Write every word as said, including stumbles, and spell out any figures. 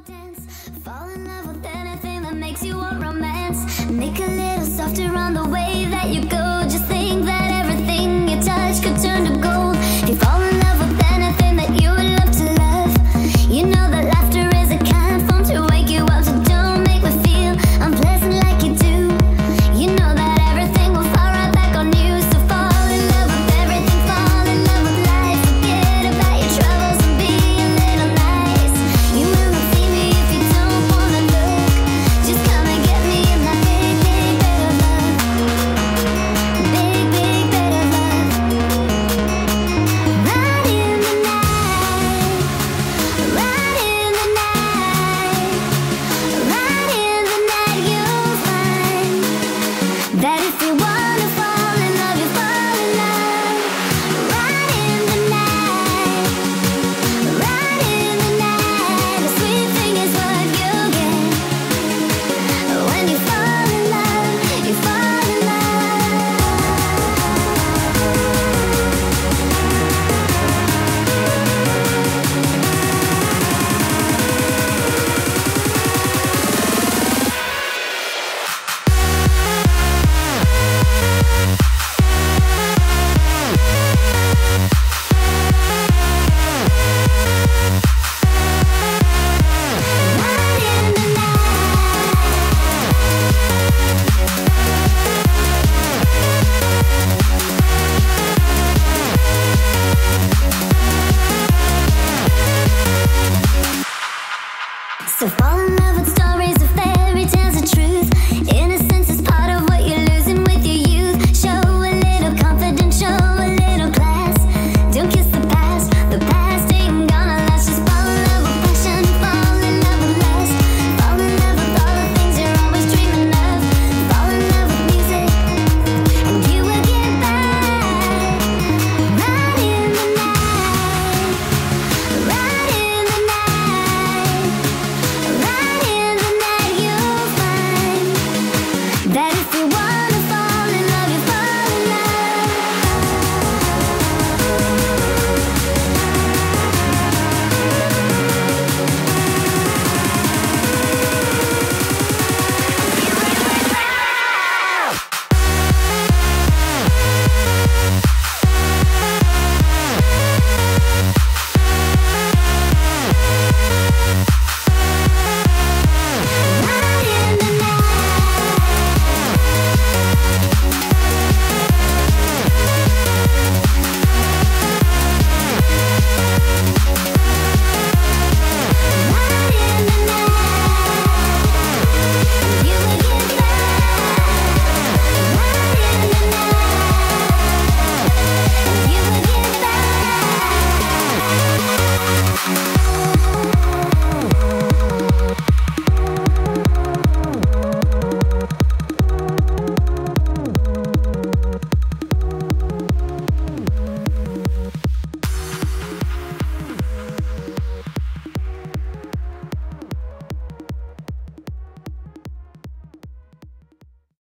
dance. Fall in love with anything that makes you want romance. Make a little softer on the way that you go. Just think that everything you touch could turn to gold. If you fall in love with anything that you would love to love, you know that laughter is a kind form to wake you up. So don't make me feel unpleasant like you do. You know that everything will fall right back on you. So fall in love with everything, fall in love with life. Forget about your troubles and be a little nice. You will not see me if you don't wanna look. Just come and get me in that big, big bed of love. Big, big bed of love. Right in the night, right in the night, right in the night, you'll find that if you wanna fall in love, you fall in love. Right in the night, right in the night, a sweet thing is what you'll get. When you fall in love, you fall in love. Right in the night. So fall in love.